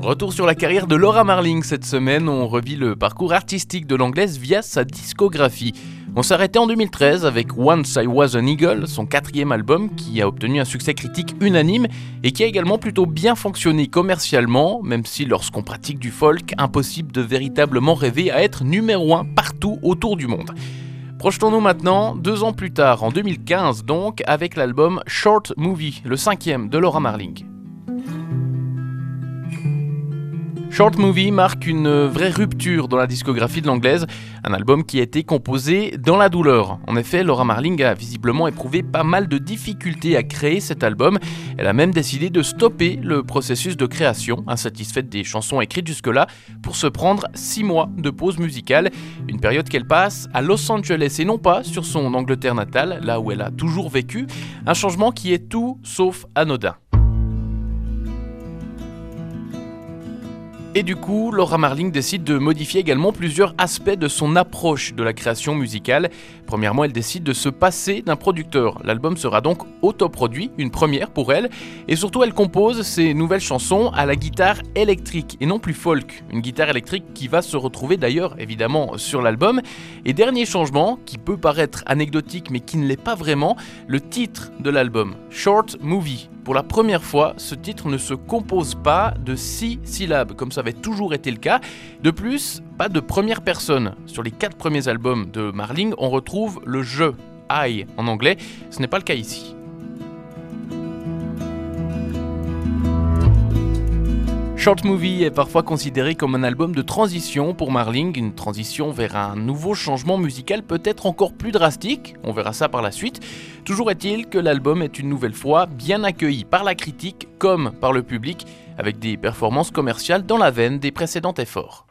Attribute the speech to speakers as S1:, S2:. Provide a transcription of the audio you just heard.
S1: Retour sur la carrière de Laura Marling cette semaine, on revit le parcours artistique de l'anglaise via sa discographie. On s'arrêtait en 2013 avec Once I Was an Eagle, son 4e album qui a obtenu un succès critique unanime et qui a également plutôt bien fonctionné commercialement, même si lorsqu'on pratique du folk, impossible de véritablement rêver à être numéro 1 partout autour du monde. Projetons-nous maintenant 2 ans plus tard, en 2015 donc, avec l'album Short Movie, le 5e de Laura Marling. Short Movie marque une vraie rupture dans la discographie de l'anglaise, un album qui a été composé dans la douleur. En effet, Laura Marling a visiblement éprouvé pas mal de difficultés à créer cet album. Elle a même décidé de stopper le processus de création, insatisfaite des chansons écrites jusque-là, pour se prendre 6 mois de pause musicale, une période qu'elle passe à Los Angeles et non pas sur son Angleterre natale, là où elle a toujours vécu, un changement qui est tout sauf anodin. Et du coup, Laura Marling décide de modifier également plusieurs aspects de son approche de la création musicale. Premièrement, elle décide de se passer d'un producteur. L'album sera donc autoproduit, une première pour elle. Et surtout, elle compose ses nouvelles chansons à la guitare électrique et non plus folk. Une guitare électrique qui va se retrouver d'ailleurs évidemment sur l'album. Et dernier changement, qui peut paraître anecdotique mais qui ne l'est pas vraiment, le titre de l'album, Short Movie. Pour la première fois, ce titre ne se compose pas de 6 syllabes, comme ça avait toujours été le cas. De plus, pas de première personne. Sur les 4 premiers albums de Marling, on retrouve le « je », « I » en anglais. Ce n'est pas le cas ici. Short Movie est parfois considéré comme un album de transition pour Marling, une transition vers un nouveau changement musical peut-être encore plus drastique, on verra ça par la suite. Toujours est-il que l'album est une nouvelle fois bien accueilli par la critique comme par le public, avec des performances commerciales dans la veine des précédents efforts.